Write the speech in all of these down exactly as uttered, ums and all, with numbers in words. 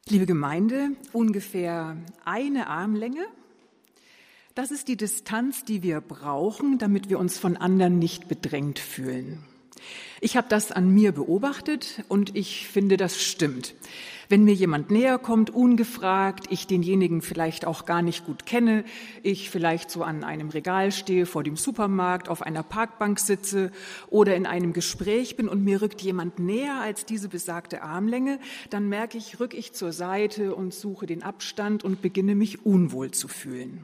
Liebe Gemeinde, ungefähr eine Armlänge, das ist die Distanz, die wir brauchen, damit wir uns von anderen nicht bedrängt fühlen. Ich habe das an mir beobachtet und ich finde, das stimmt. Wenn mir jemand näher kommt, ungefragt, ich denjenigen vielleicht auch gar nicht gut kenne, ich vielleicht so an einem Regal stehe, vor dem Supermarkt, auf einer Parkbank sitze oder in einem Gespräch bin und mir rückt jemand näher als diese besagte Armlänge, dann merke ich, rück ich zur Seite und suche den Abstand und beginne mich unwohl zu fühlen.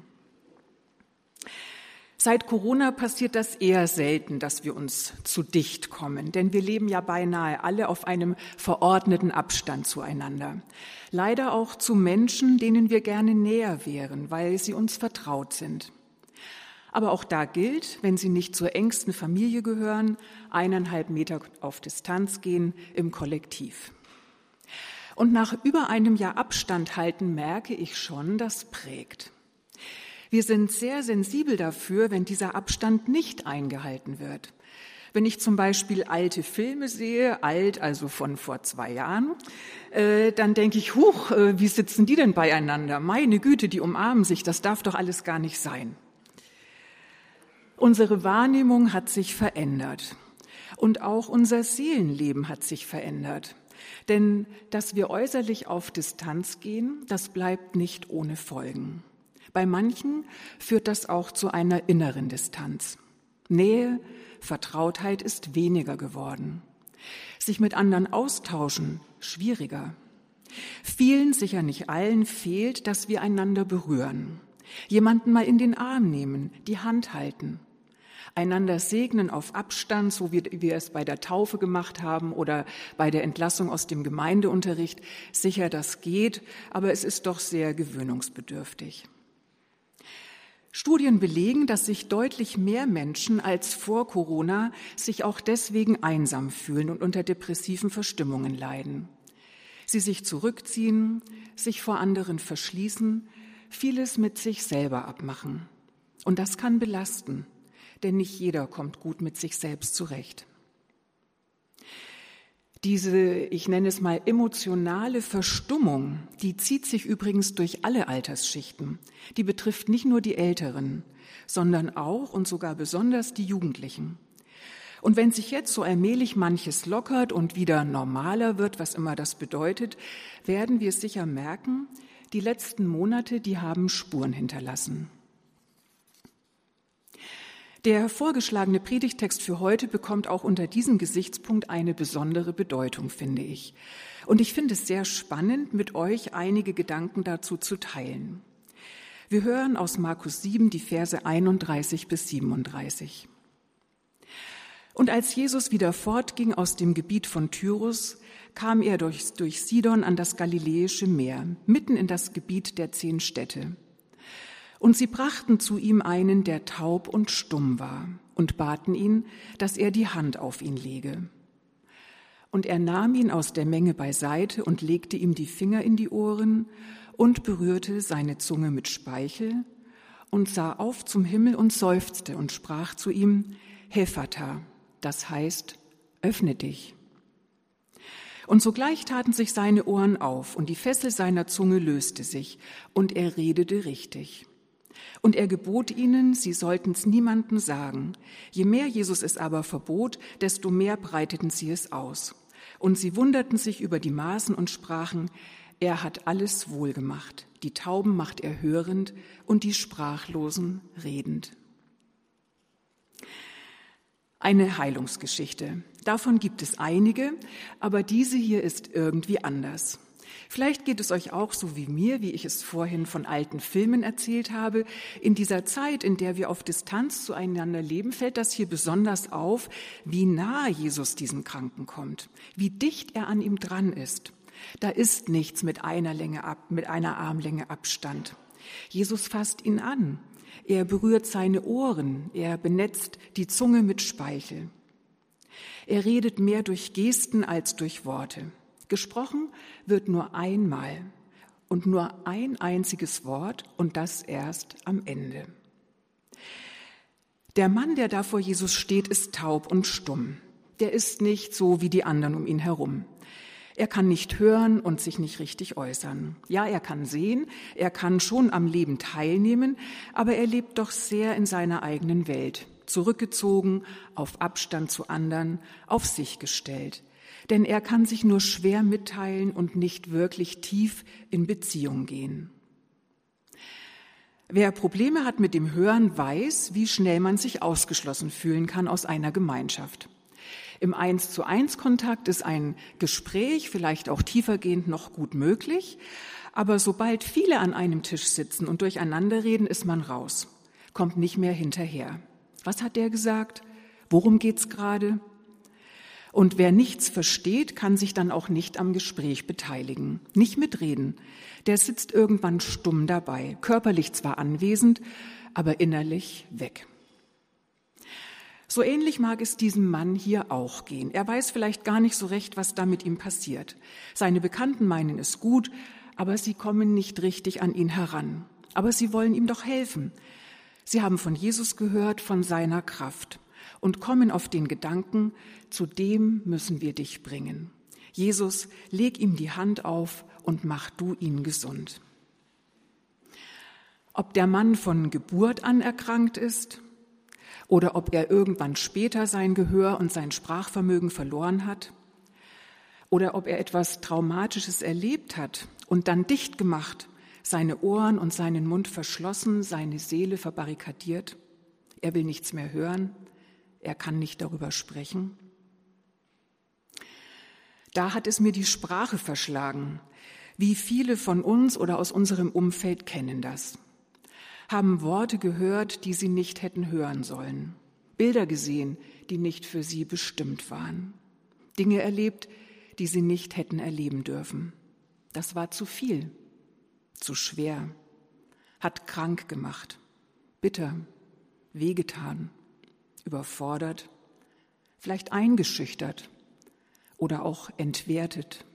Seit Corona passiert das eher selten, dass wir uns zu dicht kommen, denn wir leben ja beinahe alle auf einem verordneten Abstand zueinander. Leider auch zu Menschen, denen wir gerne näher wären, weil sie uns vertraut sind. Aber auch da gilt, wenn sie nicht zur engsten Familie gehören, eineinhalb Meter auf Distanz gehen im Kollektiv. Und nach über einem Jahr Abstand halten merke ich schon, das prägt. Wir sind sehr sensibel dafür, wenn dieser Abstand nicht eingehalten wird. Wenn ich zum Beispiel alte Filme sehe, alt, also von vor zwei Jahren, äh, dann denke ich, huch, äh, wie sitzen die denn beieinander? Meine Güte, die umarmen sich, das darf doch alles gar nicht sein. Unsere Wahrnehmung hat sich verändert und auch unser Seelenleben hat sich verändert. Denn dass wir äußerlich auf Distanz gehen, das bleibt nicht ohne Folgen. Bei manchen führt das auch zu einer inneren Distanz. Nähe, Vertrautheit ist weniger geworden. Sich mit anderen austauschen, schwieriger. Vielen, sicher nicht allen, fehlt, dass wir einander berühren. Jemanden mal in den Arm nehmen, die Hand halten. Einander segnen auf Abstand, so wie wir es bei der Taufe gemacht haben oder bei der Entlassung aus dem Gemeindeunterricht. Sicher, das geht, aber es ist doch sehr gewöhnungsbedürftig. Studien belegen, dass sich deutlich mehr Menschen als vor Corona sich auch deswegen einsam fühlen und unter depressiven Verstimmungen leiden. Sie sich zurückziehen, sich vor anderen verschließen, vieles mit sich selber abmachen. Und das kann belasten, denn nicht jeder kommt gut mit sich selbst zurecht. Diese, ich nenne es mal, emotionale Verstummung, die zieht sich übrigens durch alle Altersschichten. Die betrifft nicht nur die Älteren, sondern auch und sogar besonders die Jugendlichen. Und wenn sich jetzt so allmählich manches lockert und wieder normaler wird, was immer das bedeutet, werden wir sicher merken, die letzten Monate, die haben Spuren hinterlassen. Der vorgeschlagene Predigttext für heute bekommt auch unter diesem Gesichtspunkt eine besondere Bedeutung, finde ich. Und ich finde es sehr spannend, mit euch einige Gedanken dazu zu teilen. Wir hören aus Markus sieben die Verse einunddreißig bis siebenunddreißig. Und als Jesus wieder fortging aus dem Gebiet von Tyrus, kam er durch, durch Sidon an das Galiläische Meer, mitten in das Gebiet der zehn Städte. Und sie brachten zu ihm einen, der taub und stumm war, und baten ihn, dass er die Hand auf ihn lege. Und er nahm ihn aus der Menge beiseite und legte ihm die Finger in die Ohren und berührte seine Zunge mit Speichel und sah auf zum Himmel und seufzte und sprach zu ihm, Hephata, das heißt, öffne dich. Und sogleich taten sich seine Ohren auf und die Fessel seiner Zunge löste sich und er redete richtig. Und er gebot ihnen, sie sollten's niemandem sagen. Je mehr Jesus es aber verbot, desto mehr breiteten sie es aus. Und sie wunderten sich über die Maßen und sprachen, er hat alles wohlgemacht. Die Tauben macht er hörend und die Sprachlosen redend. Eine Heilungsgeschichte. Davon gibt es einige, aber diese hier ist irgendwie anders. Vielleicht geht es euch auch so wie mir, wie ich es vorhin von alten Filmen erzählt habe. In dieser Zeit, in der wir auf Distanz zueinander leben, fällt das hier besonders auf, wie nah Jesus diesem Kranken kommt, wie dicht er an ihm dran ist. Da ist nichts mit einer Länge ab, mit einer Armlänge Abstand. Jesus fasst ihn an. Er berührt seine Ohren. Er benetzt die Zunge mit Speichel. Er redet mehr durch Gesten als durch Worte. Gesprochen wird nur einmal und nur ein einziges Wort und das erst am Ende. Der Mann, der da vor Jesus steht, ist taub und stumm. Der ist nicht so wie die anderen um ihn herum. Er kann nicht hören und sich nicht richtig äußern. Ja, er kann sehen, er kann schon am Leben teilnehmen, aber er lebt doch sehr in seiner eigenen Welt, zurückgezogen, auf Abstand zu anderen, auf sich gestellt. Denn er kann sich nur schwer mitteilen und nicht wirklich tief in Beziehung gehen. Wer Probleme hat mit dem Hören, weiß, wie schnell man sich ausgeschlossen fühlen kann aus einer Gemeinschaft. Im Eins-zu-eins-Kontakt ist ein Gespräch, vielleicht auch tiefergehend, noch gut möglich. Aber sobald viele an einem Tisch sitzen und durcheinander reden, ist man raus, kommt nicht mehr hinterher. Was hat der gesagt? Worum geht's gerade? Und wer nichts versteht, kann sich dann auch nicht am Gespräch beteiligen, nicht mitreden. Der sitzt irgendwann stumm dabei, körperlich zwar anwesend, aber innerlich weg. So ähnlich mag es diesem Mann hier auch gehen. Er weiß vielleicht gar nicht so recht, was da mit ihm passiert. Seine Bekannten meinen es gut, aber sie kommen nicht richtig an ihn heran. Aber sie wollen ihm doch helfen. Sie haben von Jesus gehört, von seiner Kraft und kommen auf den Gedanken, zu dem müssen wir dich bringen. Jesus, leg ihm die Hand auf und mach du ihn gesund. Ob der Mann von Geburt an erkrankt ist, oder ob er irgendwann später sein Gehör und sein Sprachvermögen verloren hat, oder ob er etwas Traumatisches erlebt hat und dann dicht gemacht, seine Ohren und seinen Mund verschlossen, seine Seele verbarrikadiert. Er will nichts mehr hören, er kann nicht darüber sprechen. Da hat es mir die Sprache verschlagen. Wie viele von uns oder aus unserem Umfeld kennen das? Haben Worte gehört, die sie nicht hätten hören sollen, Bilder gesehen, die nicht für sie bestimmt waren, Dinge erlebt, die sie nicht hätten erleben dürfen. Das war zu viel, zu schwer, hat krank gemacht, bitter, wehgetan, überfordert, vielleicht eingeschüchtert oder auch entwertet.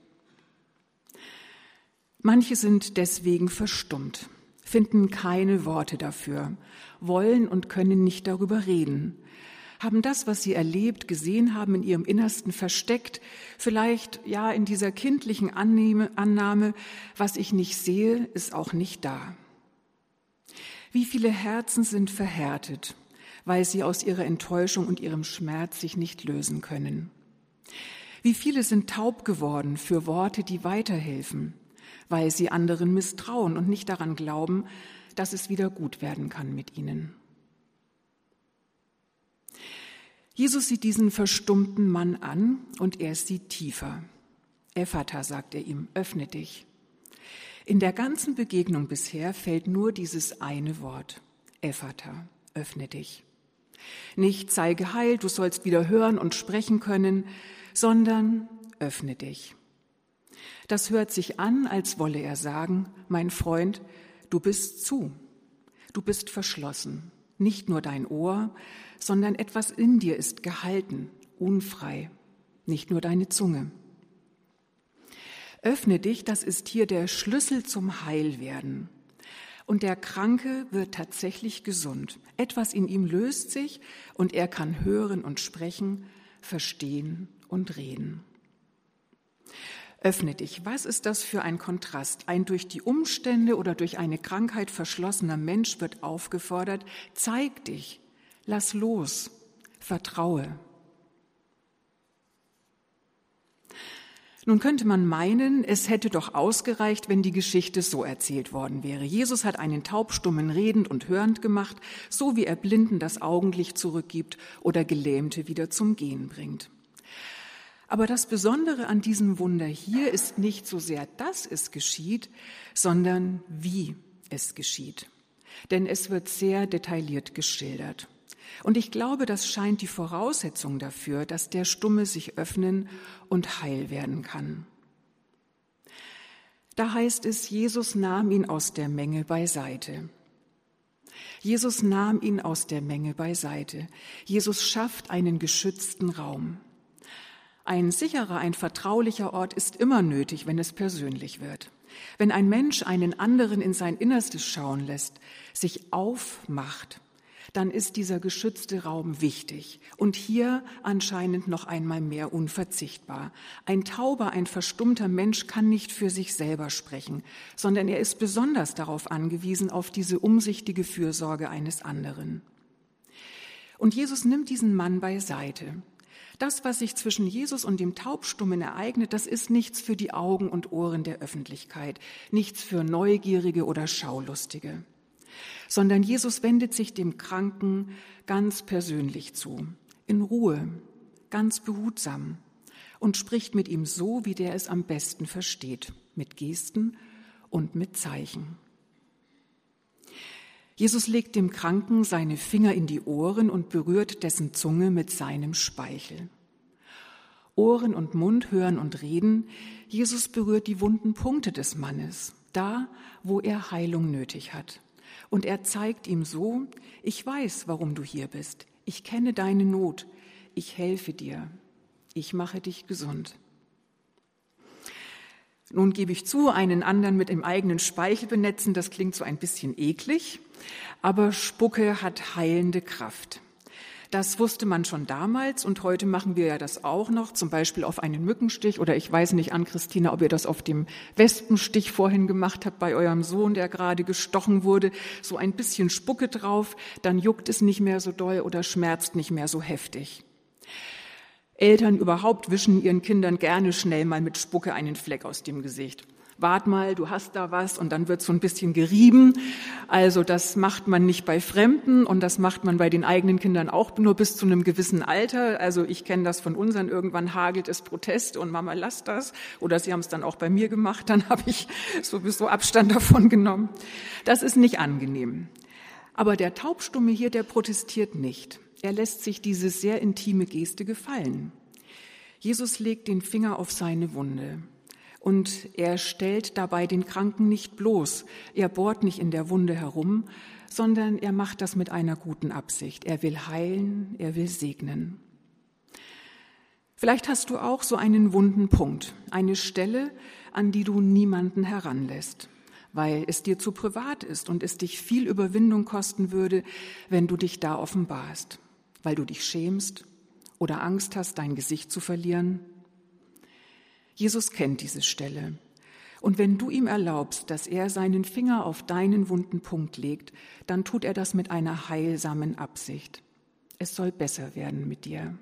Manche sind deswegen verstummt, finden keine Worte dafür, wollen und können nicht darüber reden, haben das, was sie erlebt, gesehen haben, in ihrem Innersten versteckt, vielleicht ja in dieser kindlichen Annahme, Annahme, was ich nicht sehe, ist auch nicht da. Wie viele Herzen sind verhärtet, weil sie aus ihrer Enttäuschung und ihrem Schmerz sich nicht lösen können. Wie viele sind taub geworden für Worte, die weiterhelfen, weil sie anderen misstrauen und nicht daran glauben, dass es wieder gut werden kann mit ihnen. Jesus sieht diesen verstummten Mann an und er sieht tiefer. Ephata, sagt er ihm, öffne dich. In der ganzen Begegnung bisher fällt nur dieses eine Wort, Ephata, öffne dich. Nicht sei geheilt, du sollst wieder hören und sprechen können, sondern öffne dich. Das hört sich an, als wolle er sagen, mein Freund, du bist zu, du bist verschlossen. Nicht nur dein Ohr, sondern etwas in dir ist gehalten, unfrei, nicht nur deine Zunge. Öffne dich, das ist hier der Schlüssel zum Heilwerden. Und der Kranke wird tatsächlich gesund. Etwas in ihm löst sich und er kann hören und sprechen, verstehen und reden. Öffne dich. Was ist das für ein Kontrast? Ein durch die Umstände oder durch eine Krankheit verschlossener Mensch wird aufgefordert, zeig dich, lass los, vertraue. Nun könnte man meinen, es hätte doch ausgereicht, wenn die Geschichte so erzählt worden wäre. Jesus hat einen Taubstummen redend und hörend gemacht, so wie er Blinden das Augenlicht zurückgibt oder Gelähmte wieder zum Gehen bringt. Aber das Besondere an diesem Wunder hier ist nicht so sehr, dass es geschieht, sondern wie es geschieht. Denn es wird sehr detailliert geschildert. Und ich glaube, das scheint die Voraussetzung dafür, dass der Stumme sich öffnen und heil werden kann. Da heißt es, Jesus nahm ihn aus der Menge beiseite. Jesus nahm ihn aus der Menge beiseite. Jesus schafft einen geschützten Raum. Ein sicherer, ein vertraulicher Ort ist immer nötig, wenn es persönlich wird. Wenn ein Mensch einen anderen in sein Innerstes schauen lässt, sich aufmacht, dann ist dieser geschützte Raum wichtig und hier anscheinend noch einmal mehr unverzichtbar. Ein tauber, ein verstummter Mensch kann nicht für sich selber sprechen, sondern er ist besonders darauf angewiesen, auf diese umsichtige Fürsorge eines anderen. Und Jesus nimmt diesen Mann beiseite. Das, was sich zwischen Jesus und dem Taubstummen ereignet, das ist nichts für die Augen und Ohren der Öffentlichkeit, nichts für Neugierige oder Schaulustige, sondern Jesus wendet sich dem Kranken ganz persönlich zu, in Ruhe, ganz behutsam und spricht mit ihm so, wie der es am besten versteht, mit Gesten und mit Zeichen. Jesus legt dem Kranken seine Finger in die Ohren und berührt dessen Zunge mit seinem Speichel. Ohren und Mund hören und reden. Jesus berührt die wunden Punkte des Mannes, da, wo er Heilung nötig hat. Und er zeigt ihm so: Ich weiß, warum du hier bist. Ich kenne deine Not. Ich helfe dir. Ich mache dich gesund. Nun gebe ich zu, einen anderen mit dem eigenen Speichel benetzen, das klingt so ein bisschen eklig, aber Spucke hat heilende Kraft. Das wusste man schon damals und heute machen wir ja das auch noch, zum Beispiel auf einen Mückenstich oder ich weiß nicht, Ann-Christina, ob ihr das auf dem Wespenstich vorhin gemacht habt bei eurem Sohn, der gerade gestochen wurde, so ein bisschen Spucke drauf, dann juckt es nicht mehr so doll oder schmerzt nicht mehr so heftig. Eltern überhaupt wischen ihren Kindern gerne schnell mal mit Spucke einen Fleck aus dem Gesicht. Wart mal, du hast da was und dann wird so ein bisschen gerieben. Also das macht man nicht bei Fremden und das macht man bei den eigenen Kindern auch nur bis zu einem gewissen Alter. Also ich kenne das von unseren, irgendwann hagelt es Protest und Mama, lass das. Oder sie haben es dann auch bei mir gemacht, dann habe ich sowieso Abstand davon genommen. Das ist nicht angenehm. Aber der Taubstumme hier, der protestiert nicht. Er lässt sich diese sehr intime Geste gefallen. Jesus legt den Finger auf seine Wunde und er stellt dabei den Kranken nicht bloß. Er bohrt nicht in der Wunde herum, sondern er macht das mit einer guten Absicht. Er will heilen, er will segnen. Vielleicht hast du auch so einen wunden Punkt, eine Stelle, an die du niemanden heranlässt, weil es dir zu privat ist und es dich viel Überwindung kosten würde, wenn du dich da offenbarst, weil du dich schämst oder Angst hast, dein Gesicht zu verlieren. Jesus kennt diese Stelle. Und wenn du ihm erlaubst, dass er seinen Finger auf deinen wunden Punkt legt, dann tut er das mit einer heilsamen Absicht. Es soll besser werden mit dir.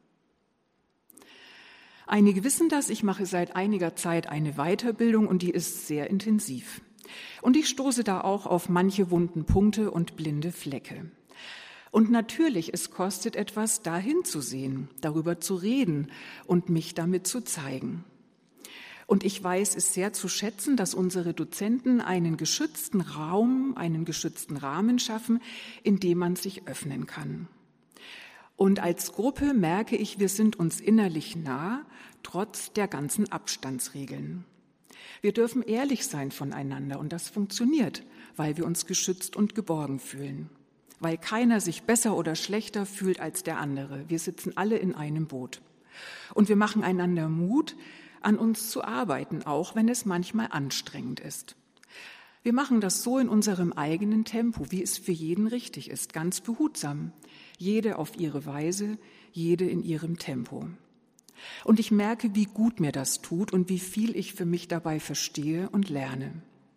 Einige wissen das, ich mache seit einiger Zeit eine Weiterbildung und die ist sehr intensiv. Und ich stoße da auch auf manche wunden Punkte und blinde Flecke. Und natürlich, es kostet etwas, dahin zu sehen, darüber zu reden und mich damit zu zeigen. Und ich weiß es sehr zu schätzen, dass unsere Dozenten einen geschützten Raum, einen geschützten Rahmen schaffen, in dem man sich öffnen kann. Und als Gruppe merke ich, wir sind uns innerlich nah, trotz der ganzen Abstandsregeln. Wir dürfen ehrlich sein voneinander und das funktioniert, weil wir uns geschützt und geborgen fühlen. Weil keiner sich besser oder schlechter fühlt als der andere. Wir sitzen alle in einem Boot. Und wir machen einander Mut, an uns zu arbeiten, auch wenn es manchmal anstrengend ist. Wir machen das so in unserem eigenen Tempo, wie es für jeden richtig ist, ganz behutsam. Jede auf ihre Weise, jede in ihrem Tempo. Und ich merke, wie gut mir das tut und wie viel ich für mich dabei verstehe und lerne.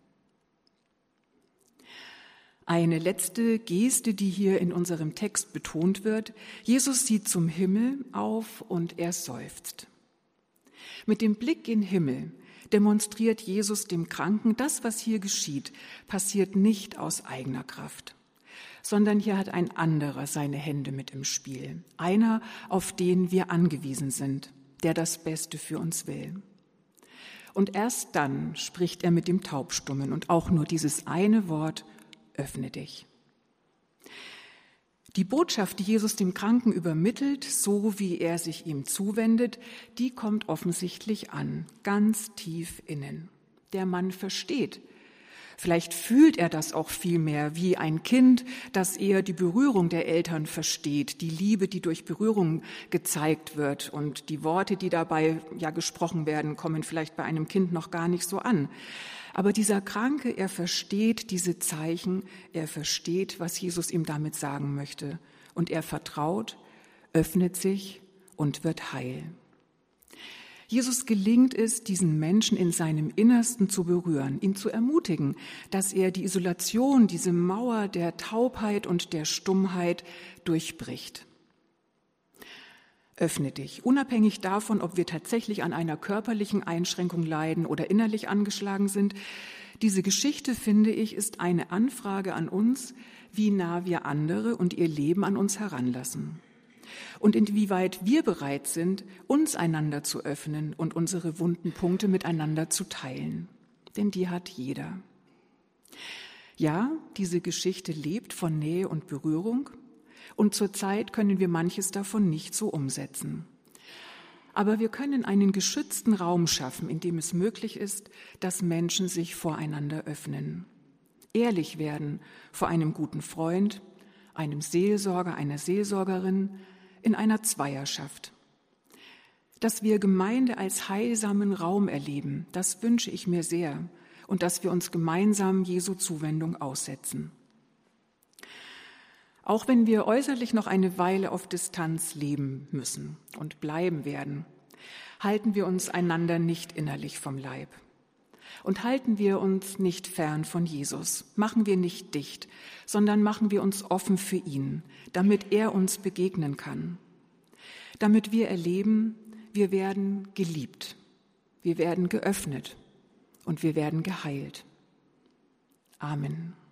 Eine letzte Geste, die hier in unserem Text betont wird. Jesus sieht zum Himmel auf und er seufzt. Mit dem Blick in den Himmel demonstriert Jesus dem Kranken, das, was hier geschieht, passiert nicht aus eigener Kraft, sondern hier hat ein anderer seine Hände mit im Spiel. Einer, auf den wir angewiesen sind, der das Beste für uns will. Und erst dann spricht er mit dem Taubstummen und auch nur dieses eine Wort: Öffne dich. Die Botschaft, die Jesus dem Kranken übermittelt, so wie er sich ihm zuwendet, die kommt offensichtlich an, ganz tief innen. Der Mann versteht, Vielleicht fühlt er das auch viel mehr wie ein Kind, das eher die Berührung der Eltern versteht, die Liebe, die durch Berührung gezeigt wird. Und die Worte, die dabei ja gesprochen werden, kommen vielleicht bei einem Kind noch gar nicht so an. Aber dieser Kranke, er versteht diese Zeichen, er versteht, was Jesus ihm damit sagen möchte. Und er vertraut, öffnet sich und wird heil. Jesus gelingt es, diesen Menschen in seinem Innersten zu berühren, ihn zu ermutigen, dass er die Isolation, diese Mauer der Taubheit und der Stummheit durchbricht. Öffne dich, unabhängig davon, ob wir tatsächlich an einer körperlichen Einschränkung leiden oder innerlich angeschlagen sind. Diese Geschichte, finde ich, ist eine Anfrage an uns, wie nah wir andere und ihr Leben an uns heranlassen. Und inwieweit wir bereit sind, uns einander zu öffnen und unsere wunden Punkte miteinander zu teilen. Denn die hat jeder. Ja, diese Geschichte lebt von Nähe und Berührung und zurzeit können wir manches davon nicht so umsetzen. Aber wir können einen geschützten Raum schaffen, in dem es möglich ist, dass Menschen sich voreinander öffnen. Ehrlich werden vor einem guten Freund, einem Seelsorger, einer Seelsorgerin, in einer Zweierschaft. Dass wir Gemeinde als heilsamen Raum erleben, das wünsche ich mir sehr und dass wir uns gemeinsam Jesu Zuwendung aussetzen. Auch wenn wir äußerlich noch eine Weile auf Distanz leben müssen und bleiben werden, halten wir uns einander nicht innerlich vom Leib. Und halten wir uns nicht fern von Jesus, machen wir nicht dicht, sondern machen wir uns offen für ihn, damit er uns begegnen kann. Damit wir erleben, wir werden geliebt, wir werden geöffnet und wir werden geheilt. Amen.